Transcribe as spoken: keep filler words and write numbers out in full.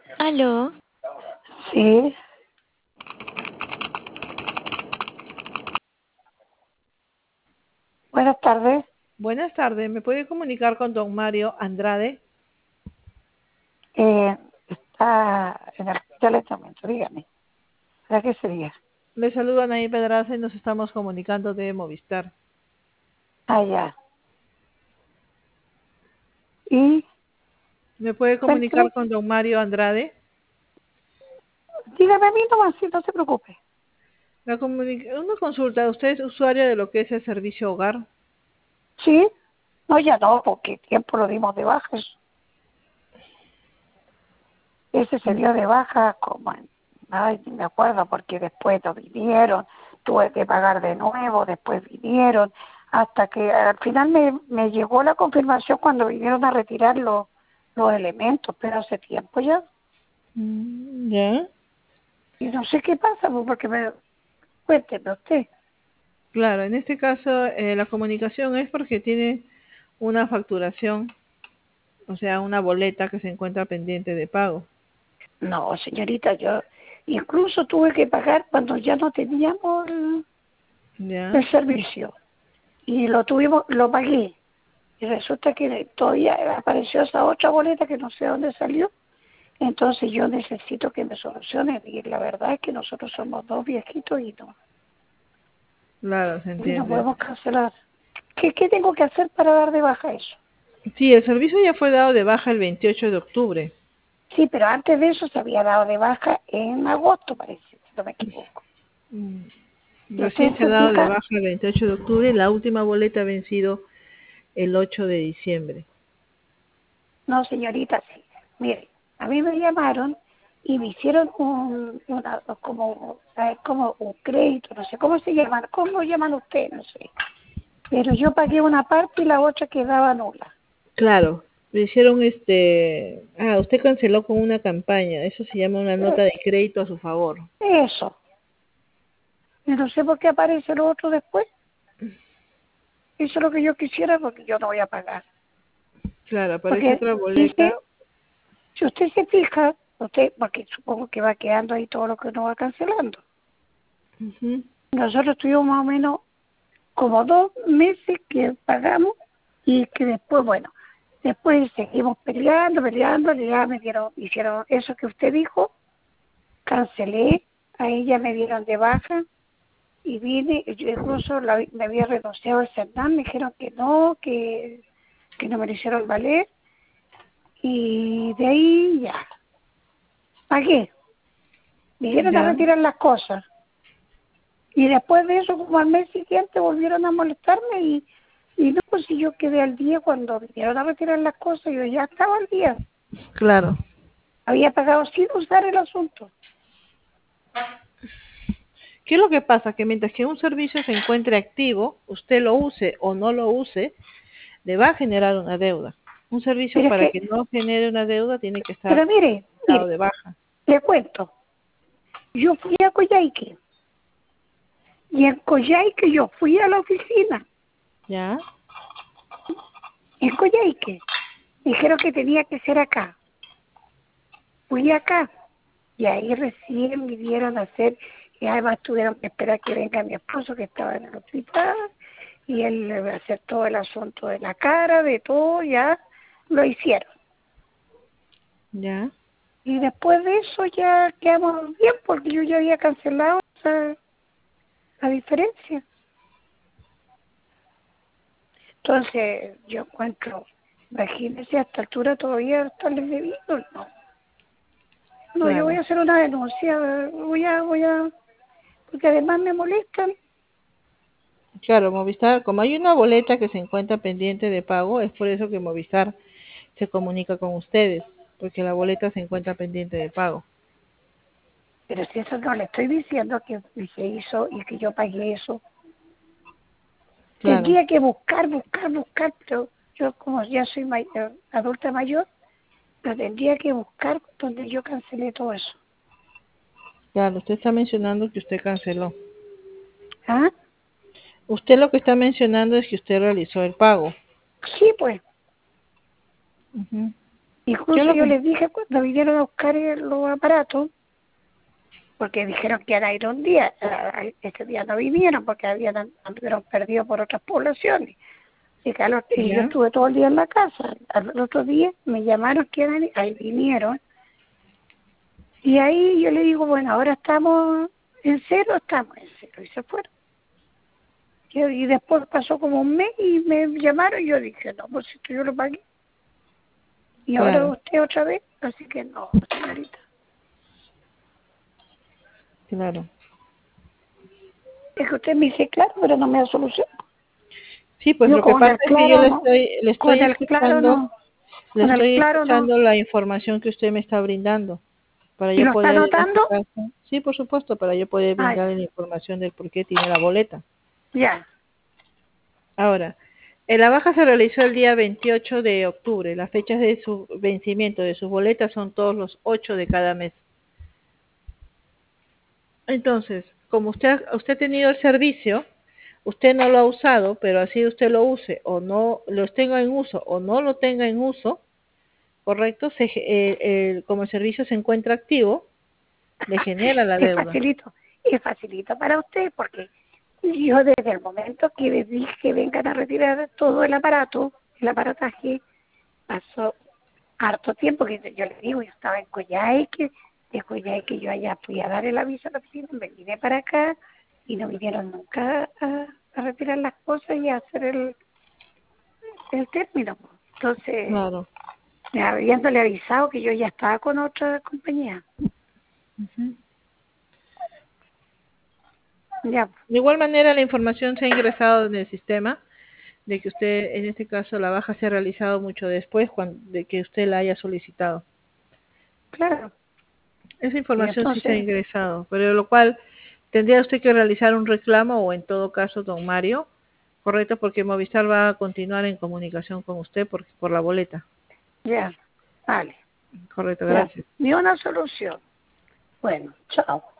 Aló, Sí, buenas tardes. Buenas tardes, ¿me puede comunicar con don Mario Andrade? Eh, está en el teléfono, dígame. ¿Para qué sería? Le saluda Anaí Pedraza y nos estamos comunicando de Movistar. Ah, ya. Y ¿Me puede cuénteme, comunicar con don Mario Andrade? dígame a mí nomás, sí, no se preocupe. La comuni- una consulta, ¿usted es usuario de lo que es el servicio hogar? Sí, no, ya no, porque tiempo lo dimos de baja. Ese se dio de baja como en, ay, ni me acuerdo, porque después lo vinieron, tuve que pagar de nuevo, después vinieron, hasta que al final me, me llegó la confirmación cuando vinieron a retirar los, los elementos, pero hace tiempo ya. Mm, ¿Ya? Y no sé qué pasa, pues, porque me... Cuénteme usted. Claro, en este caso eh, la comunicación es porque tiene una facturación, o sea, una boleta que se encuentra pendiente de pago. No, señorita, yo incluso tuve que pagar cuando ya no teníamos el, ¿Ya? el servicio. Y lo tuvimos, lo pagué. Y resulta que todavía apareció esa otra boleta que no sé dónde salió. Entonces yo necesito que me solucionen. Y la verdad es que nosotros somos dos viejitos y no, Claro, se y no entiende. podemos cancelar. ¿Qué, ¿Qué tengo que hacer para dar de baja eso? Sí, el servicio ya fue dado de baja el veintiocho de octubre. Sí, pero antes de eso se había dado de baja en agosto, parece, si no me equivoco. Mm, Y usted Recién se ha se dado de fija, baja el veintiocho de octubre y la última boleta ha vencido el ocho de diciembre. no señorita, sí. Mire, a mí me llamaron y me hicieron un, una, como, ¿sabes? Como un crédito, no sé cómo se llaman, cómo lo llaman ustedes, no sé. Pero yo pagué una parte y la otra quedaba nula. Claro, le hicieron este... Ah, usted canceló con una campaña, eso se llama una Eh, nota de crédito a su favor. Eso. Y no sé por qué aparece lo otro después. Eso es lo que yo quisiera porque yo no voy a pagar. Claro, aparece Porque otra dice, boleta. si usted se fija, usted, porque supongo que va quedando ahí todo lo que uno va cancelando. Ujú. Nosotros tuvimos más o menos como dos meses que pagamos y que después, bueno, después seguimos peleando, peleando, ya me dieron, hicieron eso que usted dijo, cancelé, a ella me dieron de baja y vine, yo incluso la- me había renunciado al Cernam, me dijeron que no, que, que no me lo hicieron valer y de ahí ya, pagué, vinieron a Ya, retirar las cosas y después de eso, como al mes siguiente, volvieron a molestarme y Y no, pues si yo quedé al día cuando vinieron a retirar las cosas, yo ya estaba al día. claro. Había pagado sin usar el asunto. ¿Qué es lo que pasa? Que mientras que un servicio se encuentre activo, usted lo use o no lo use, le va a generar una deuda. Un servicio Pero es para que, que no genere una deuda tiene que estar pero mire, dado mire, de baja. le cuento. Yo fui a Coyhaique y en Coyhaique yo fui a la oficina. ¿Ya? En Coyhaique dijeron que tenía que ser acá. Fui acá y ahí recién vinieron a hacer, y además tuvieron que esperar que venga mi esposo que estaba en el hospital y él le va a hacer todo el asunto de la cara, de todo, ya lo hicieron. ¿Ya? Y después de eso ya quedamos bien porque yo ya había cancelado esa, la diferencia. Entonces yo encuentro, imagínense, a esta altura todavía estarles debido. No, no, yo voy Claro. a hacer una denuncia, voy a, voy a, porque además me molestan. Claro, Movistar, como hay una boleta que se encuentra pendiente de pago, es por eso que Movistar se comunica con ustedes, porque la boleta se encuentra pendiente de pago. Pero si eso no le estoy diciendo que se hizo y que yo pagué eso, Claro, tendría que buscar, buscar, buscar, pero yo como ya soy may- eh, adulta mayor, pero tendría que buscar donde yo cancelé todo eso. claro, usted está mencionando que usted canceló. ¿Ah? Usted lo que está mencionando es que usted realizó el pago. Sí, pues, Ujú. Incluso yo les dije cuando vinieron a buscar los aparatos, porque dijeron que iban a ir un día, este día no vinieron porque habían anduvieron perdidos por otras poblaciones. Y, que los, y yo estuve todo el día en la casa. Al otro día me llamaron que eran, ahí vinieron. Y ahí yo le digo, bueno, ahora estamos en cero, estamos en cero. Y se fueron. Y, y después pasó como un mes y me llamaron y yo dije, no, pues esto yo lo pagué. Y claro. Ahora usted otra vez, así que no, señorita. Claro. Es que usted me dice claro, pero no me da solución. Sí, pues yo lo que pasa es que yo le estoy, le estoy escuchando, no. le estoy claro escuchando no. la información que usted me está brindando. Para ¿Y yo lo poder, está anotando? en este caso, sí, por supuesto, para yo poder brindarle la información del por qué tiene la boleta. Ya. Ahora, la baja se realizó el día veintiocho de octubre. Las fechas de su vencimiento de sus boletas son todos los ocho de cada mes. Entonces, como usted, usted ha tenido el servicio, usted no lo ha usado, pero así usted lo use o no lo tenga en uso o no lo tenga en uso, correcto, se, eh, eh, como el servicio se encuentra activo, le genera la deuda. Es facilito, es facilito para usted porque yo desde el momento que les dije que vengan a retirar todo el aparato, el aparataje, pasó harto tiempo que yo les digo, yo estaba en Coyhaique, de Coyhaique yo allá fui a dar el aviso a la oficina, me vine para acá y no vinieron nunca a, a retirar las cosas y a hacer el, el término. Entonces, claro. habiéndole avisado que yo ya estaba con otra compañía. Uh-huh. Ya. De igual manera, la información se ha ingresado en el sistema de que usted, en este caso, la baja se ha realizado mucho después cuando, de que usted la haya solicitado. Claro. Esa información entonces, sí se ha ingresado, pero lo cual tendría usted que realizar un reclamo o en todo caso, don Mario, correcto, porque Movistar va a continuar en comunicación con usted por, por la boleta. Ya, vale. Correcto, gracias. Ni una solución. Bueno, chao.